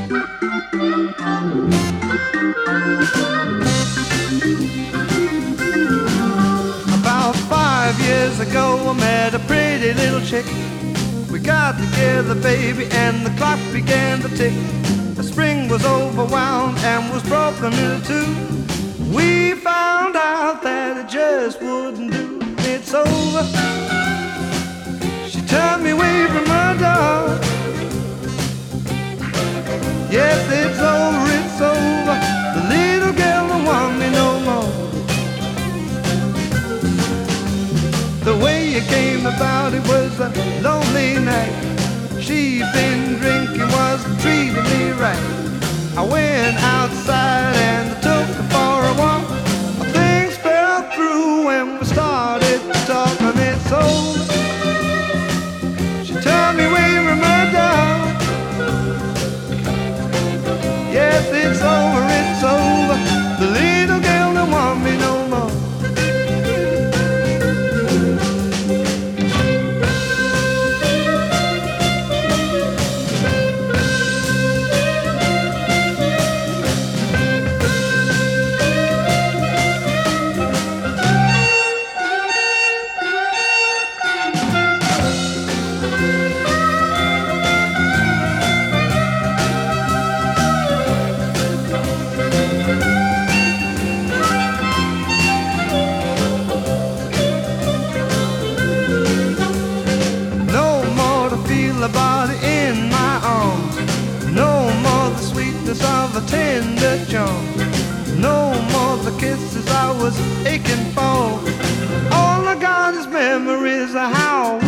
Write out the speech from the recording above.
About 5 years ago, I met a pretty little chick. We got together, baby, and the clock began to tick. The spring was overwound and was broken in two. We found out that it just wouldn't do. It's over. She turned me away from her door. Yes, it's over, it's over. The little girl don't want me no more. The way it came about, it was a lonely night. She'd been drinking, wasn't treating me right. I went outside and I took her for a walk. Things fell through when we started talking. It's over. She turned me away from her door. Yes, it's over, it's over. The little girl don't want me no more. The body in my arms. No more the sweetness of a tender charm. No more the kisses I was aching for. All I got is memories of how